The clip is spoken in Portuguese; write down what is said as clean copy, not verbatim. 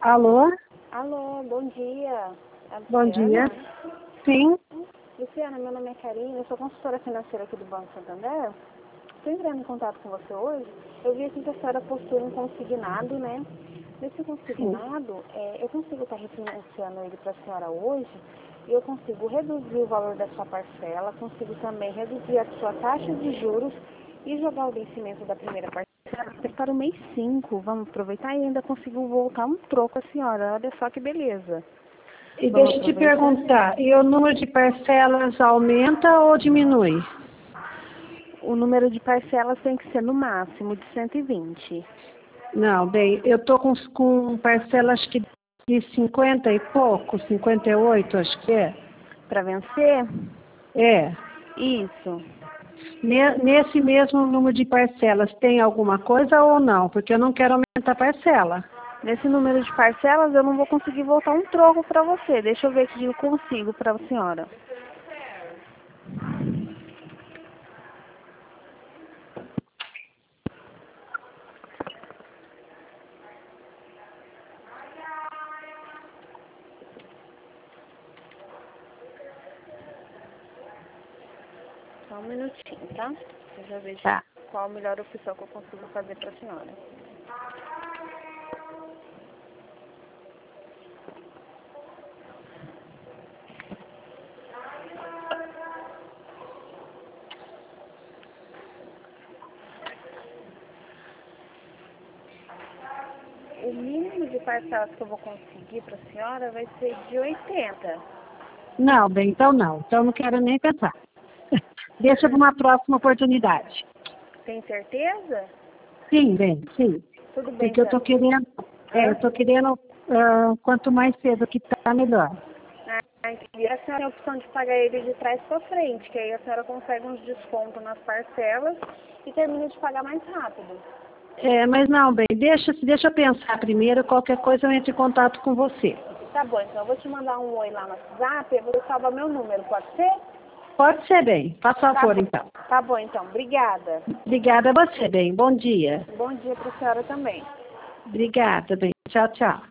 Alô? Alô, bom dia. É a Bom Luciana? dia. Sim? Luciana, meu nome é Karina, eu sou consultora financeira aqui do Banco Santander. Estou entrando em contato com você hoje. Eu vi aqui que a senhora possui um consignado, né? Nesse Sim. consignado, eu consigo estar refinanciando ele para a senhora hoje e eu consigo reduzir o valor da sua parcela, consigo também reduzir a sua taxa de juros e jogar o vencimento da primeira parcela para o mês 5. Vamos aproveitar e ainda consigo voltar um troco a senhora. Olha só que beleza. E Vamos deixa eu te aproveitar? perguntar, e o número de parcelas aumenta ou diminui? O número de parcelas tem que ser no máximo de 120. Não, bem, eu estou com parcelas acho que de 50 e pouco, 58 acho que é. Para vencer? É. Isso. Nesse mesmo número de parcelas tem alguma coisa ou não? Porque eu não quero aumentar a parcela. Nesse número de parcelas eu não vou conseguir voltar um troco para você. Deixa eu ver se eu consigo para a senhora. Só um minutinho, tá? Eu já vejo Tá. qual a melhor opção que eu consigo fazer para a senhora. O mínimo de parcelas que eu vou conseguir para a senhora vai ser de 80. Não, bem, então não. Então não quero nem pensar. Deixa para uma próxima oportunidade. Tem certeza? Sim, bem, sim. Tudo bem, Porque eu então. estou querendo, quanto mais cedo que tá, melhor. E a senhora tem a opção de pagar ele de trás para frente, que aí a senhora consegue uns descontos nas parcelas e termina de pagar mais rápido. É, mas não, bem, deixa eu pensar primeiro, qualquer coisa eu entro em contato com você. Tá bom, então eu vou te mandar um oi lá no WhatsApp e você salva meu número, pode ser? Pode ser, bem. Faça favor, então. Tá bom, então. Obrigada. Obrigada a você, bem. Bom dia. Bom dia para a senhora também. Obrigada, bem. Tchau, tchau.